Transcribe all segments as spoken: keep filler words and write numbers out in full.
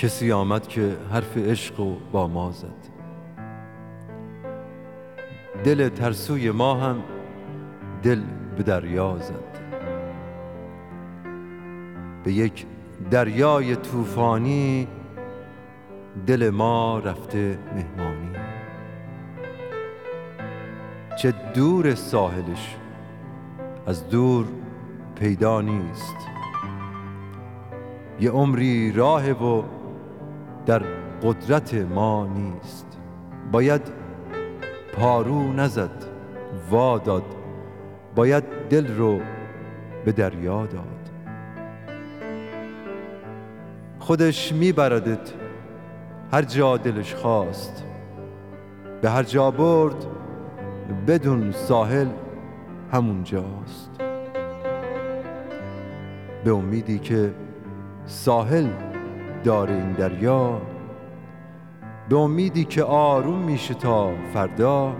کسی آمد که حرف عشق و با ما زد. دل ترسوی ما هم دل به دریا زد. به یک دریای طوفانی دل ما رفته مهمانی. چه دور ساحلش از دور پیدا نیست. یه عمری راه و در قدرت ما نیست. باید پارو نزد وا داد، باید دل رو به دریا داد. خودش میبردت هر جا دلش خواست، به هر جا برد بدون ساحل همون جاست. به امیدی که ساحل داره این دریا، به امیدی که آروم میشه تا فردا،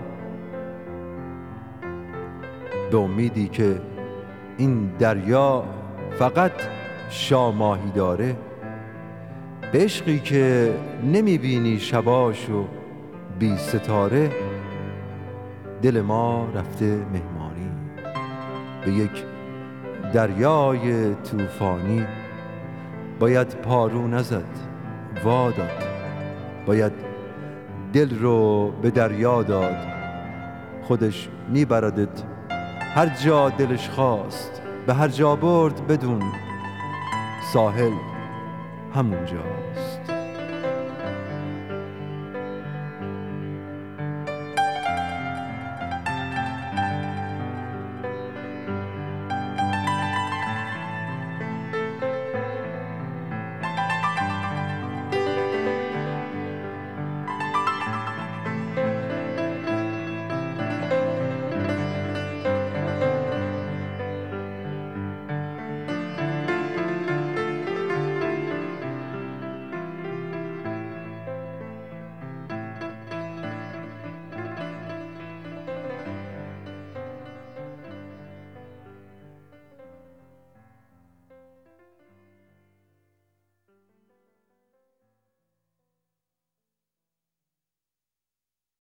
به امیدی که این دریا فقط شاماهی داره، به عشقی که نمیبینی شباشو بی ستاره. دل ما رفته مهمانی به یک دریای طوفانی. باید پارو نزد وا داد، باید دل رو به دریا داد. خودش میبردت هر جا دلش خواست، به هر جا برد بدون ساحل همون جاست.